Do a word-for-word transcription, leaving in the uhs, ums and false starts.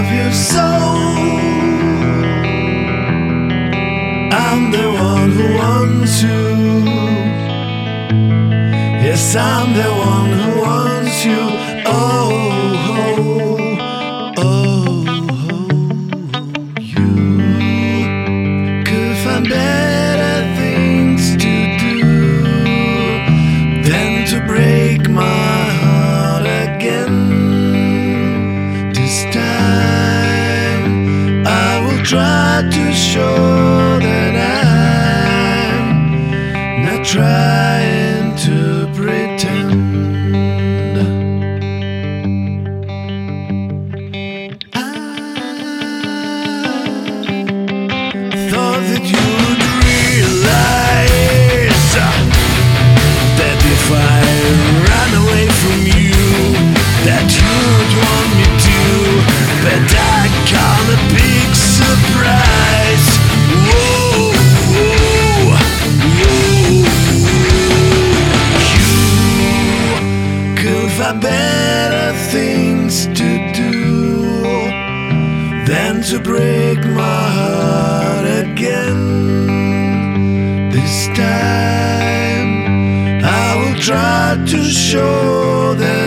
love you so. I'm the one who wants you. Yes, I'm the one who wants you. Oh, oh, oh, you could find better things to do than to break my heart again. This time I will try to show that I'm not trying to pretend. I thought that you would realize that if I ran away from you, that you'd want me to, but I call a big surprise. Whoa, whoa, whoa. You could find better things to do than to break my heart again. This time I will try to show that